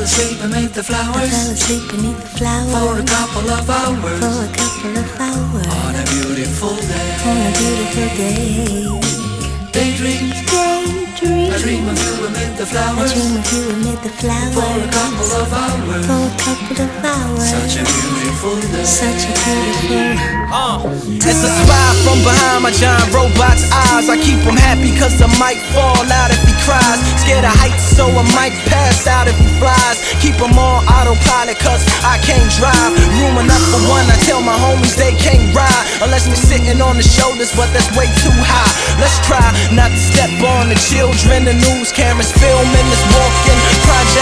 asleep beneath the flowers. I fell asleep beneath the flowers For a couple of hours. For a couple of hours. On a beautiful day. On a beautiful day. Daydream. Daydream. I dream of you amid the flowers. I dream of you amid the flowers. For a couple of hours. For a couple of hours. Such a beautiful day. Such a beautiful. It's a spy from behind my giant robot's eyes. I keep him happy cause I might fall out if he cries. Scared of heights so I might pass out if he flies. Keep him on autopilot cause I can't drive. Room enough for one, I tell my homies they can't ride unless we're sitting on the shoulders, but that's way too high. Let's try not to step on the children. The news cameras filming this walking project.